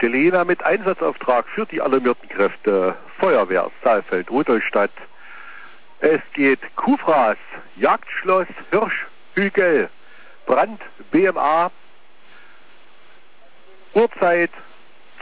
Stellena mit Einsatzauftrag für die alarmierten Kräfte Feuerwehr Saalfeld-Rudolstadt. Es geht Kuhfraß, Jagdschloss, Hirschhügel, Brand, BMA, Uhrzeit